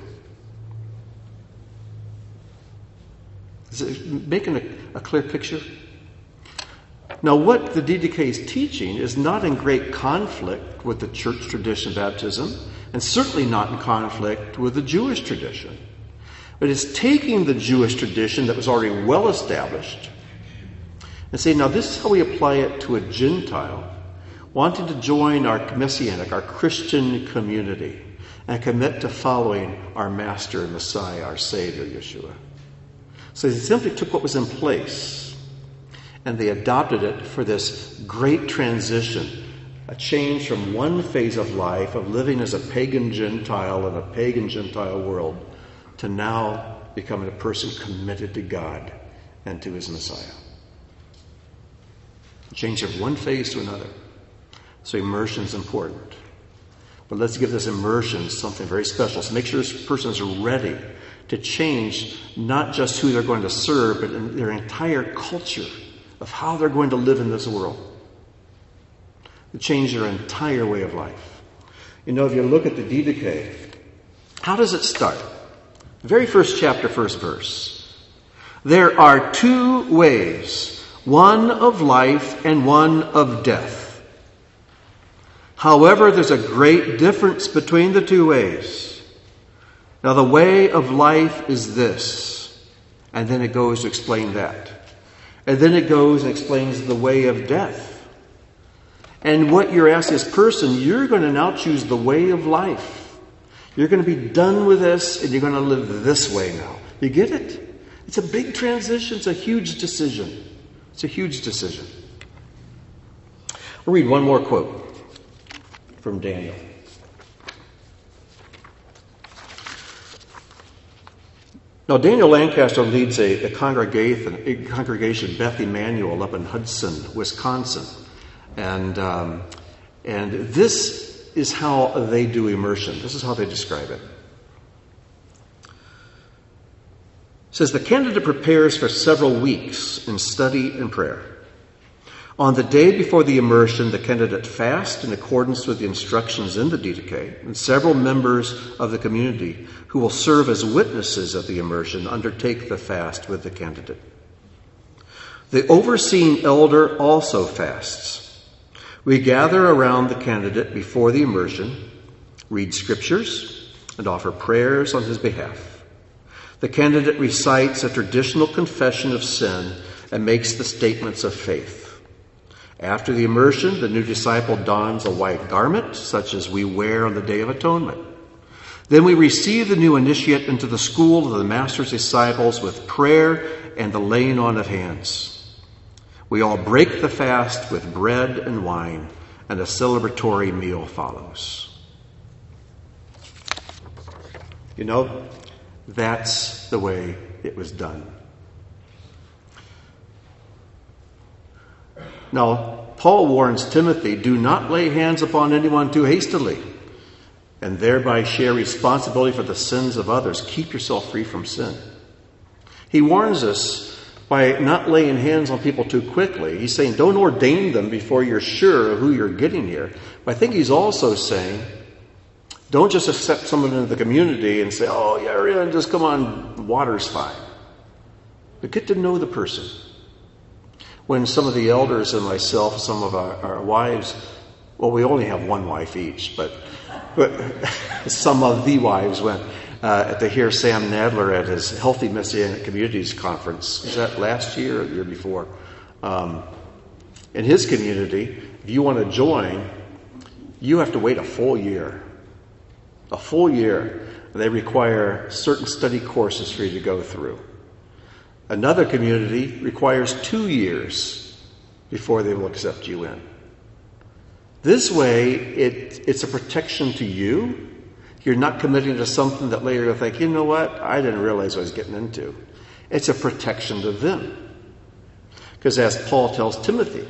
Is it making a clear picture? Now, what the Didache is teaching is not in great conflict with the church tradition of baptism, and certainly not in conflict with the Jewish tradition. But it's taking the Jewish tradition that was already well established and saying, now this is how we apply it to a Gentile wanting to join our Messianic, our Christian community, and commit to following our Master and Messiah, our Savior, Yeshua. So they simply took what was in place and they adopted it for this great transition, a change from one phase of life of living as a pagan Gentile in a pagan Gentile world to now becoming a person committed to God and to his Messiah. Change from one phase to another. So immersion is important. But let's give this immersion something very special. So make sure this person is ready to change not just who they're going to serve, but in their entire culture of how they're going to live in this world. To change their entire way of life. You know, if you look at the Didache, how does it start? The very first chapter, first verse. There are two ways, one of life and one of death. However, there's a great difference between the two ways. Now, the way of life is this. And then it goes to explain that. And then it goes and explains the way of death. And what you're asked as person, you're going to now choose the way of life. You're going to be done with this and you're going to live this way now. You get it? It's a big transition. It's a huge decision. It's a huge decision. I'll read one more quote from Daniel. Now, Daniel Lancaster leads a congregation, Beth Emanuel, up in Hudson, Wisconsin. And this is how they do immersion. This is how they describe it. It says, the candidate prepares for several weeks in study and prayer. On the day before the immersion, the candidate fasts in accordance with the instructions in the Didache, and several members of the community who will serve as witnesses of the immersion undertake the fast with the candidate. The overseeing elder also fasts. We gather around the candidate before the immersion, read scriptures, and offer prayers on his behalf. The candidate recites a traditional confession of sin and makes the statements of faith. After the immersion, the new disciple dons a white garment, such as we wear on the Day of Atonement. Then we receive the new initiate into the school of the Master's disciples with prayer and the laying on of hands. We all break the fast with bread and wine, and a celebratory meal follows. You know, that's the way it was done. Now, Paul warns Timothy, do not lay hands upon anyone too hastily, and thereby share responsibility for the sins of others. Keep yourself free from sin. He warns us by not laying hands on people too quickly. He's saying don't ordain them before you're sure of who you're getting here. But I think he's also saying don't just accept someone into the community and say, oh, yeah, you're in, just come on, water's fine. But get to know the person. When some of the elders and myself, some of our wives, well, we only have one wife each, but some of the wives went to hear Sam Nadler at his Healthy Messianic Communities Conference. Was that last year or the year before? In his community, if you want to join, you have to wait a full year. A full year. They require certain study courses for you to go through. Another community requires 2 years before they will accept you in. This way, it's a protection to you. You're not committing to something that later you'll think, you know what, I didn't realize what I was getting into. It's a protection to them. Because as Paul tells Timothy,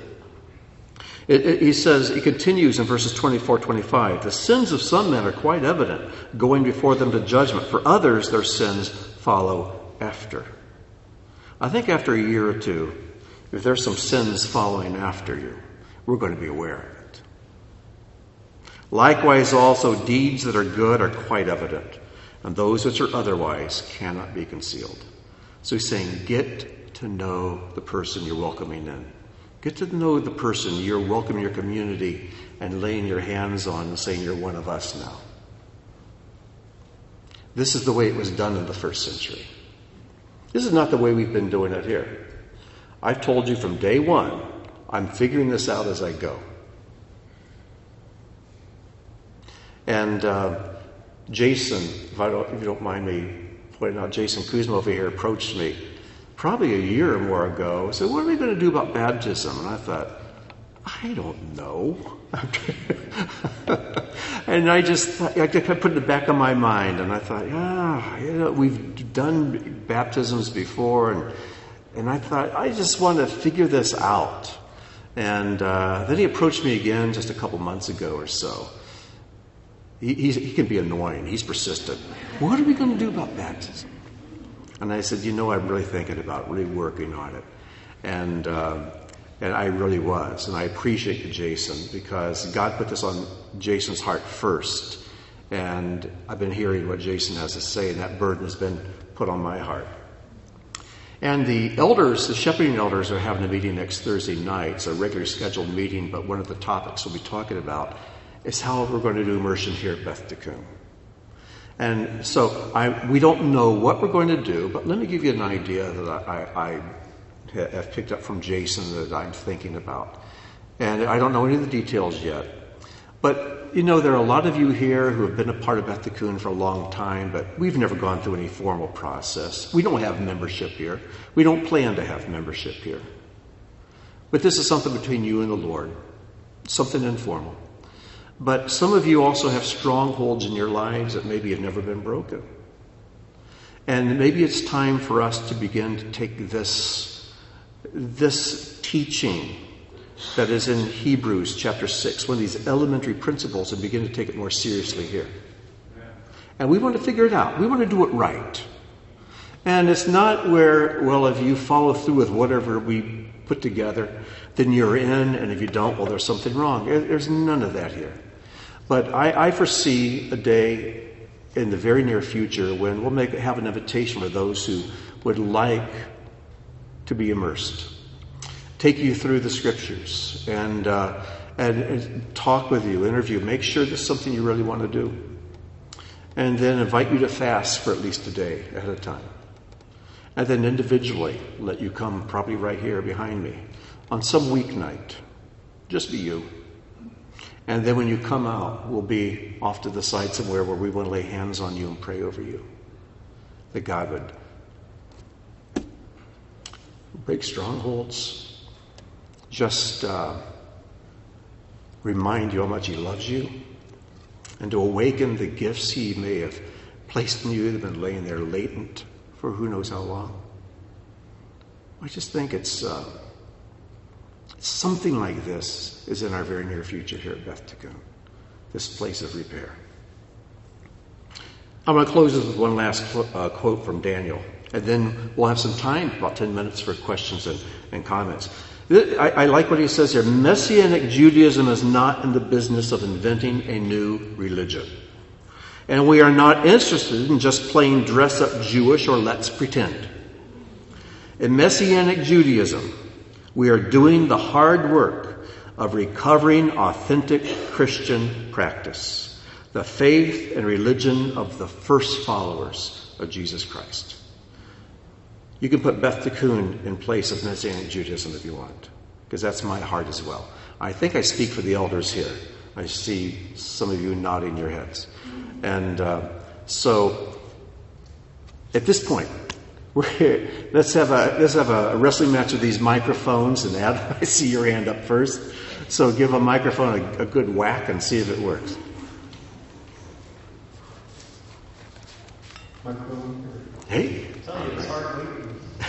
he continues in verses 24, 25, the sins of some men are quite evident, going before them to judgment. For others, their sins follow after. I think after a year or two, if there's some sins following after you, we're going to be aware of it. Likewise, also, deeds that are good are quite evident, and those which are otherwise cannot be concealed. So he's saying, get to know the person you're welcoming in. Get to know the person you're welcoming your community and laying your hands on and saying, you're one of us now. This is the way it was done in the first century. This is not the way we've been doing it here. I've told you from day one, I'm figuring this out as I go. And Jason, if you don't mind me pointing out, Jason Kuzma over here approached me probably a year or more ago. Said, what are we going to do about baptism? And I thought, I don't know. And I kept putting it back on my mind. And I thought, we've done baptisms before. And I thought, I just want to figure this out. And then he approached me again just a couple months ago or so. He can be annoying. He's persistent. What are we going to do about baptism? And I said, I'm really thinking about really working on it. And I really was. And I appreciate you, Jason, because God put this on Jason's heart first. And I've been hearing what Jason has to say, and that burden has been put on my heart. And the elders, the shepherding elders, are having a meeting next Thursday night. It's a regularly scheduled meeting, but one of the topics we'll be talking about is how we're going to do immersion here at Beth Tikkun. And so we don't know what we're going to do, but let me give you an idea that I have picked up from Jason that I'm thinking about. And I don't know any of the details yet. But, there are a lot of you here who have been a part of Beth Tikkun for a long time, but we've never gone through any formal process. We don't have membership here. We don't plan to have membership here. But this is something between you and the Lord, something informal. But some of you also have strongholds in your lives that maybe have never been broken. And maybe it's time for us to begin to take this teaching that is in Hebrews chapter 6, one of these elementary principles, and begin to take it more seriously here. And we want to figure it out. We want to do it right. And it's not where, if you follow through with whatever we put together, then you're in, and if you don't, there's something wrong. There's none of that here. But I foresee a day in the very near future when we'll have an invitation for those who would like to be immersed. Take you through the scriptures and and talk with you, interview, make sure this is something you really want to do. And then invite you to fast for at least a day at a time. And then individually let you come probably right here behind me on some weeknight. Just be you. And then when you come out, we'll be off to the side somewhere where we want to lay hands on you and pray over you. That God would break strongholds, just remind you how much He loves you, and to awaken the gifts He may have placed in you that have been laying there latent for who knows how long. I just think it's something like this is in our very near future here at Beth Tikkun, this place of repair. I'm going to close this with one last quote from Daniel, and then we'll have some time, about 10 minutes, for questions and comments. I like what he says here. Messianic Judaism is not in the business of inventing a new religion. And we are not interested in just plain dress-up Jewish or let's pretend. In Messianic Judaism, we are doing the hard work of recovering authentic Christian practice, the faith and religion of the first followers of Jesus Christ. You can put Beth Tikkun in place of Messianic Judaism if you want, because that's my heart as well. I think I speak for the elders here. I see some of you nodding your heads. And so at this point, let's have a wrestling match with these microphones. And Adam, I see your hand up first. So give a microphone a good whack and see if it works. Hey.
I'm telling you, it's hard waiting.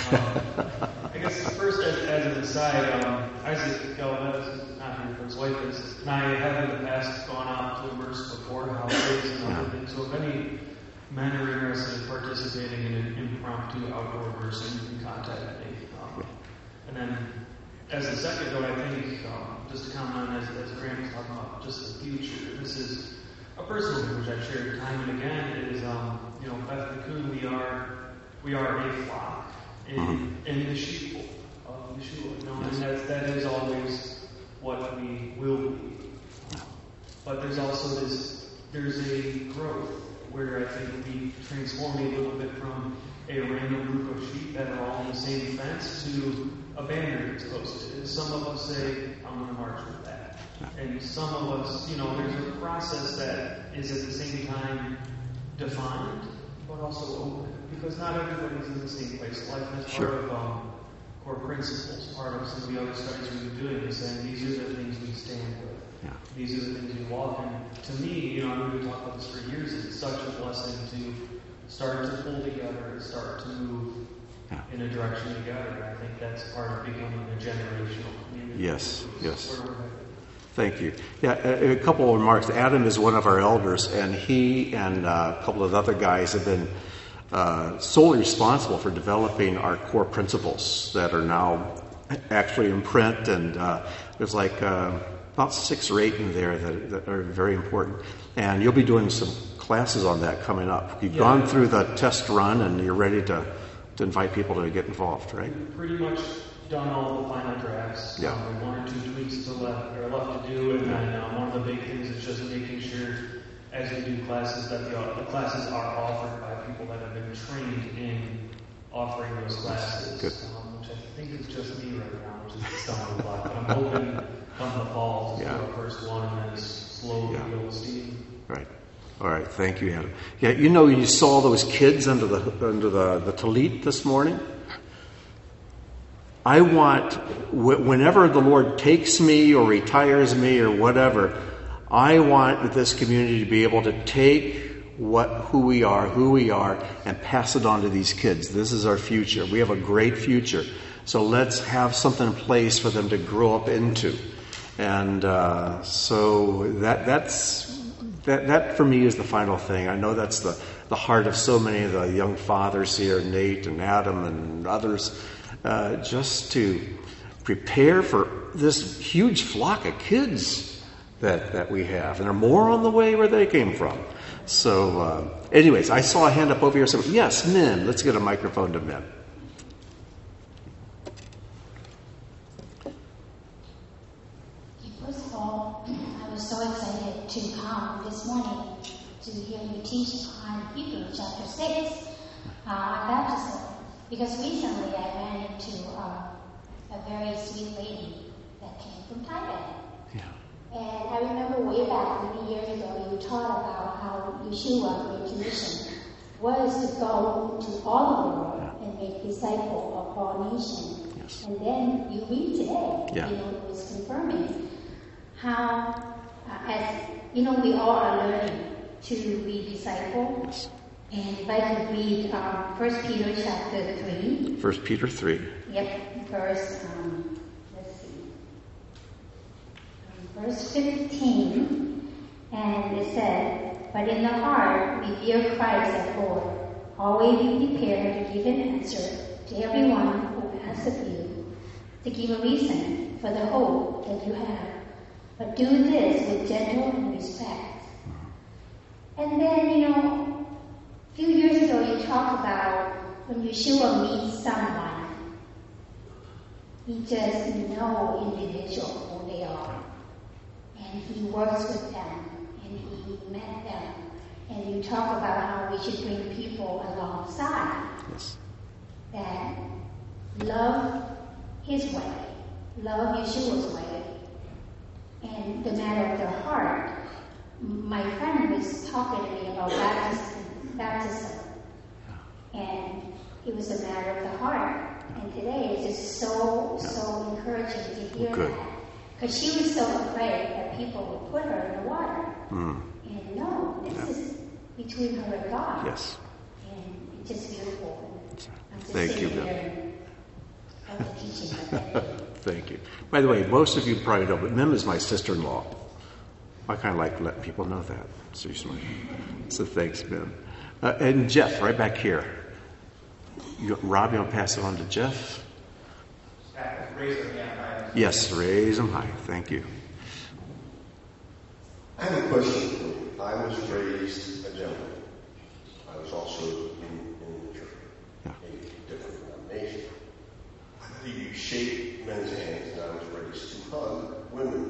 I guess first, as an aside, Isaac Galvez is not here for his wife, and I have in the past gone out to immerse before houses and other things. So if any men are interested in participating in an impromptu outdoor immersion, you can contact me. And then, as a second though, I think just to comment on as Grant was talking about just the future. This is a personal thing which I've shared time and again. Is Beth Tikkun, we are a flock in the sheepfold of Yeshua. And that is always what we will be. But there's also there's a growth where I think we transform a little bit from a random group of sheep that are all in the same fence to a banner that's posted. Some of us say, I'm going to march with that. And some of us, there's a process that is at the same time defined, but also open. Because not everybody's in the same place. Like that's part of core principles, part of some of the other studies we've been doing is saying these are the things we stand with. Yeah. These are the things we walk in. To me, I've been talking about this for years, it's such a blessing to start to pull together and start to move in a direction together. And I think that's part of becoming a generational community.
Yes. Thank you. Yeah, a couple of remarks. Adam is one of our elders, and he and a couple of other guys have been solely responsible for developing our core principles that are now actually in print, and there's like about 6 or 8 in there that are very important. And you'll be doing some classes on that coming up. You've gone through the test run, and you're ready to invite people to get involved, right?
Pretty much done all the final drafts.
Yeah.
1 or 2 tweaks left to do, and then one of the big things is just making sure as we do classes that the classes are offered by people that have been trained in offering those classes.
Good.
Which I think is just me right now, which is a stumbling block. But I'm hoping come the fall to do our first one and then slowly build steam.
Right. All right. Thank you, Adam. Yeah, you saw those kids under the tallit this morning. I want, whenever the Lord takes me or retires me or whatever, I want this community to be able to take who we are, and pass it on to these kids. This is our future. We have a great future. So let's have something in place for them to grow up into. And so that for me is the final thing. I know that's the heart of so many of the young fathers here, Nate and Adam and others, just to prepare for this huge flock of kids that we have. And there are more on the way where they came from. So anyways, I saw a hand up over here. So yes, Min. Let's get a microphone to Min.
First of all, teach on Hebrews chapter 6 on baptism. Because recently I ran into a very sweet lady that came from Thailand.
Yeah.
And I remember way back, many years ago, you taught about how Yeshua, Great Commission, was to go to all of the world and make disciples of all nations.
Yes.
And then you read today,
Yeah.
it was confirming how, as we all are learning to be disciples.
Yes.
And if I could read 1 Peter chapter 3.
1 Peter 3.
Yep, verse, verse 15. And it said, "But in the heart, revere Christ as Lord. Always be prepared to give an answer to everyone who asks of you, to give a reason for the hope that you have. But do this with gentle and respect." And then, a few years ago you talked about when Yeshua meets someone, he just knows individual who they are. And he works with them, and he met them. And you talk about how we should bring people alongside
Yes.
that love his way, love Yeshua's way, and the matter of their heart. My friend was talking to me about baptism, and it was a matter of the heart. And today it's just so encouraging to hear
Good.
that. Because she was so afraid that people would put her in the water.
Mm.
And no, this is between her and God.
Yes.
And it's just beautiful. I'm just
Thank you,
sitting
Bill.
here and I'm teaching my
Thank you. By the way, most of you probably know, but Mim is my sister-in-law. I kind of like letting people know that. Seriously. So thanks, Mim. And Jeff, right back here. Rob, you want to pass it on to Jeff?
Raise your hand high.
Yes, raise them high. Thank you.
I have a question for you. I was raised a gentleman. I was also in the church, a different denomination. I believe you shake men's hands, and I was raised to hug women.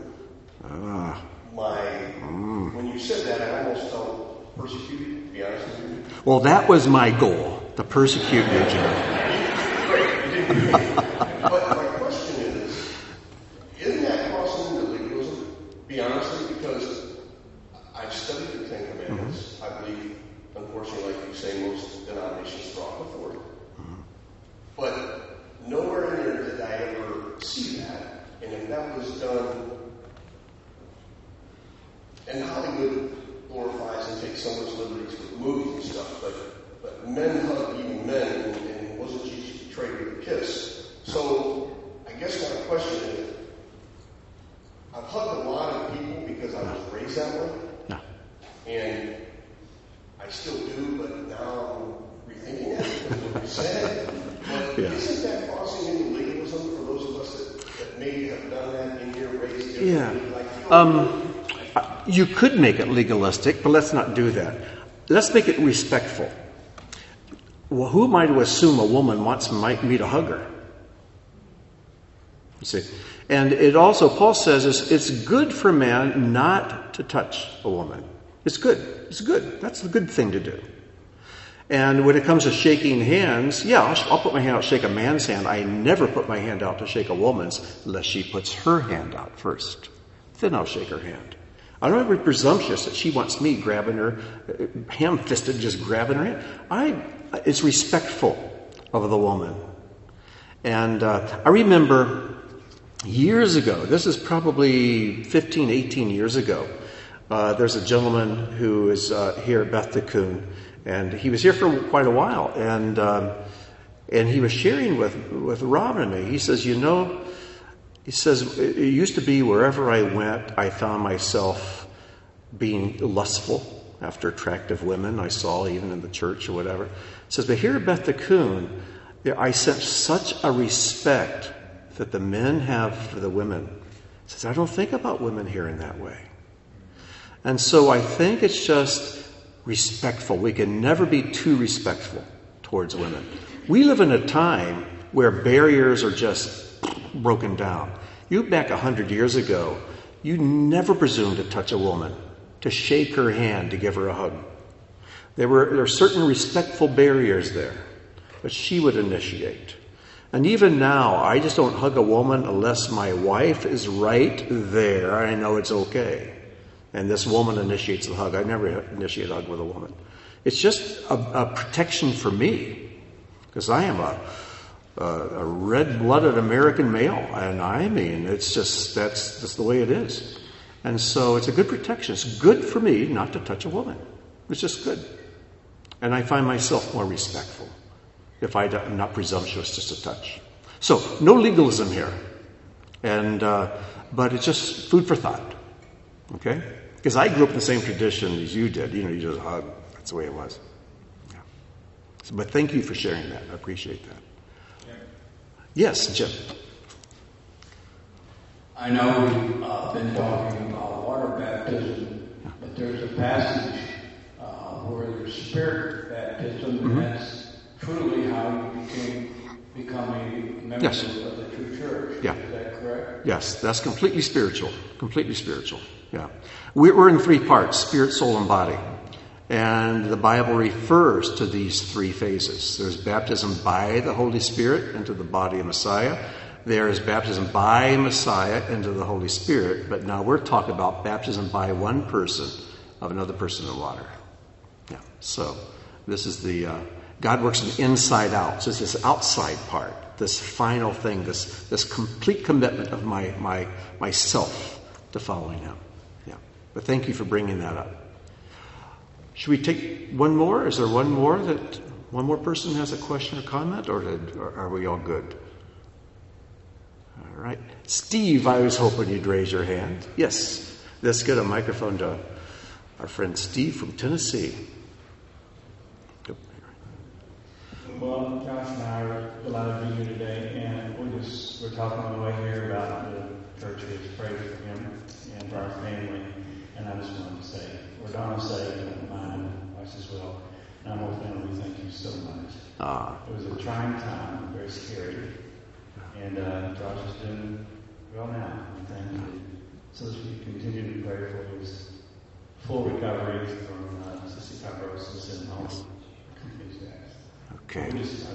When you said that, I almost felt persecuted, to be honest with you.
Well, that was my goal, to persecute you, Jeff.
Great, you didn't do that. But my question is, isn't that crossing into legalism? Be honest, because I've studied the Ten Commandments. I believe, unfortunately, like you say, most denominations drop before it. But nowhere in there did I ever see that. And if that was done, and Hollywood glorifies and takes so much liberties with movies and stuff, but men hug even men, and wasn't Jesus betrayed with a kiss? So I guess my question is, I've hugged a lot of people because I was raised that way.
No.
And I still do, but now I'm rethinking that because of what you said. But isn't that crossing into legalism for those of us that may have done that in here, raised differently?
You could make it legalistic, but let's not do that. Let's make it respectful. Well, who am I to assume a woman wants me to hug her? You see. And it also, Paul says, it's good for a man not to touch a woman. It's good. It's good. That's the good thing to do. And when it comes to shaking hands, I'll put my hand out to shake a man's hand. I never put my hand out to shake a woman's unless she puts her hand out first. Then I'll shake her hand. I don't want to be presumptuous that she wants me grabbing her, ham-fisted, just grabbing her hand. It's respectful of the woman. And I remember years ago, this is probably 15, 18 years ago, there's a gentleman who is here at Beth Tikkun, and he was here for quite a while, and he was sharing with Rob and me. He says, he says, it used to be wherever I went, I found myself being lustful after attractive women I saw even in the church or whatever. He says, but here at Beth Tikkun, I sense such a respect that the men have for the women. He says, I don't think about women here in that way. And so I think it's just respectful. We can never be too respectful towards women. We live in a time where barriers are just broken down. You back 100 years ago, you never presumed to touch a woman, to shake her hand, to give her a hug. There are certain respectful barriers there, but she would initiate. And even now, I just don't hug a woman unless my wife is right there. I know it's okay. And this woman initiates the hug. I never initiate a hug with a woman. It's just a protection for me, because I am a red-blooded American male, and I mean, it's just that's the way it is. And so it's a good protection. It's good for me not to touch a woman. It's just good. And I find myself more respectful if I'm not presumptuous just a touch. So, no legalism here. And but it's just food for thought. Okay? Because I grew up in the same tradition as you did. You know, you just hug. That's the way it was. Yeah. So, but thank you for sharing that. I appreciate that. Yeah. Yes, Jim.
I know we've been talking about water baptism, but there's a passage where there's spirit baptism, and that's truly how you become a member
Yes.
of the true church.
Yeah.
Is that correct?
Yes, that's completely spiritual. Completely spiritual. Yeah. We're in three parts: spirit, soul, and body. And the Bible refers to these three phases. There's baptism by the Holy Spirit into the body of Messiah. There is baptism by Messiah into the Holy Spirit. But now we're talking about baptism by one person of another person in water. Yeah. So this is the God works from inside out. So it's this outside part, this final thing, this complete commitment of myself to following Him. Yeah. But thank you for bringing that up. Should we take one more? Is there one more person has a question or comment, or are we all good? All right. Steve, I was hoping you'd raise your hand. Yes. Let's get a microphone to our friend Steve from Tennessee.
Well, Josh and I are glad to be here today, and we're talking on the way here about the church has prayed for him and for our family, and I just wanted to say, we're going to say, and mine and us as well, and our whole family, thank you so much. It was a trying time, very scary, and Josh is doing well now, and thank you. So as we continue to pray for his full recovery from cystic fibrosis and all complete that.
Okay.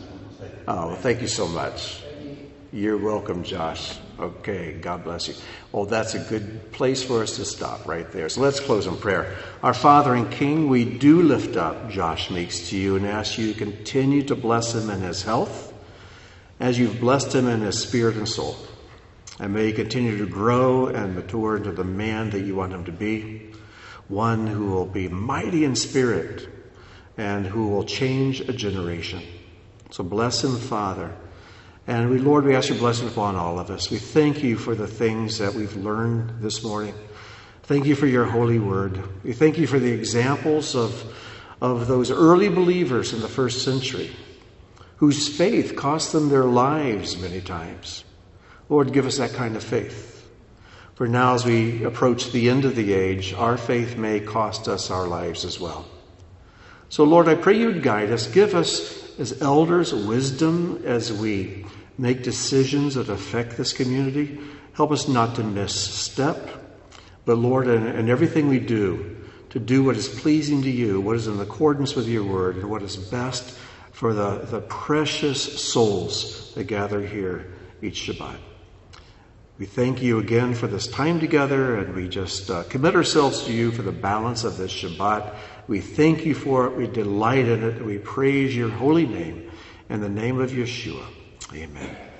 Oh, well, thank you so much. You're welcome, Josh. Okay, God bless you. Well, that's a good place for us to stop right there. So let's close in prayer. Our Father and King, we do lift up Josh Meeks to you and ask you to continue to bless him in his health as you've blessed him in his spirit and soul. And may he continue to grow and mature into the man that you want him to be, one who will be mighty in spirit and who will change a generation. So bless him, Father. And Lord, we ask your blessing upon all of us. We thank you for the things that we've learned this morning. Thank you for your holy word. We thank you for the examples of those early believers in the first century whose faith cost them their lives many times. Lord, give us that kind of faith. For now, as we approach the end of the age, our faith may cost us our lives as well. So, Lord, I pray you'd guide us. Give us, as elders, wisdom as we make decisions that affect this community. Help us not to misstep. But, Lord, in everything we do, to do what is pleasing to you, what is in accordance with your word, and what is best for the precious souls that gather here each Shabbat. We thank you again for this time together, and we just commit ourselves to you for the balance of this Shabbat. We thank you for it. We delight in it. We praise your holy name. In the name of Yeshua. Amen.